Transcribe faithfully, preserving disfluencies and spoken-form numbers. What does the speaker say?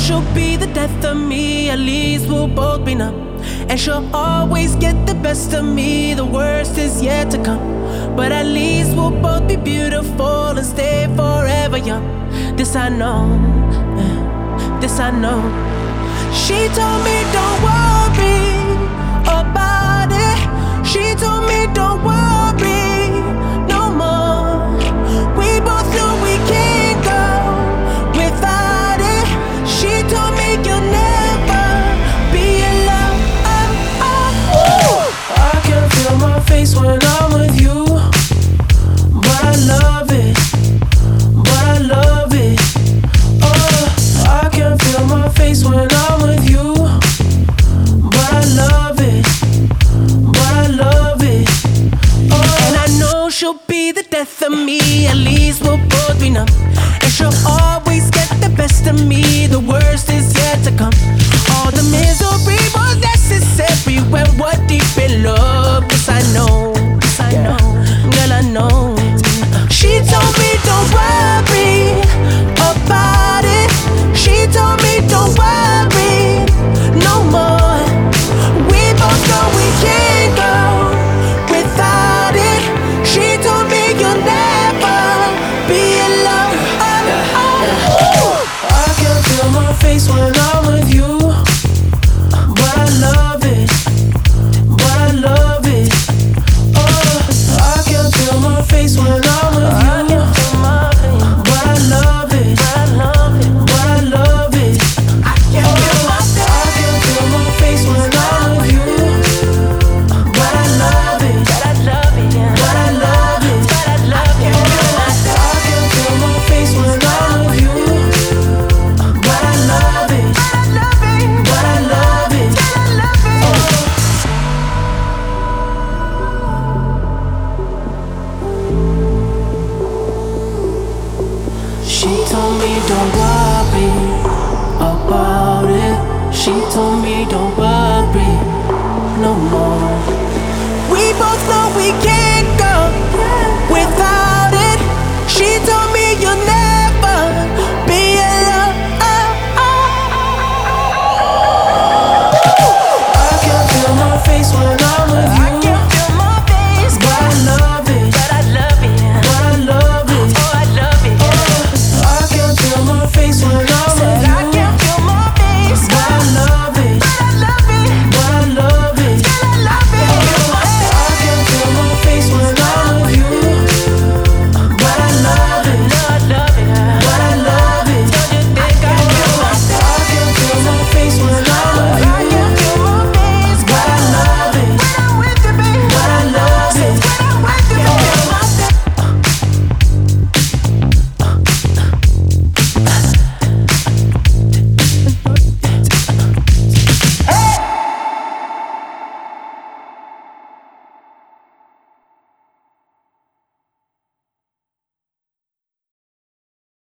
she'll be the death of me, at least we'll both be numb. And she'll always get the best of me, the worst is yet to come. But at least we'll both be beautiful and stay forever young. This I know, uh, this I know. She told me don't worry about it. She told me don't worry no more. We both know we can't go without it. She told me you'll never be alone. Oh, oh, oh. I can feel my face when I'm with you, but I love it, but I love it. Oh, I can feel my face when I'm with you, but I love it, but I love it. Oh, and I know she'll be the death of me, at least we'll both be numb. And she'll always get the best of me, the worst is yet to come. All the misery was necessary when we're deep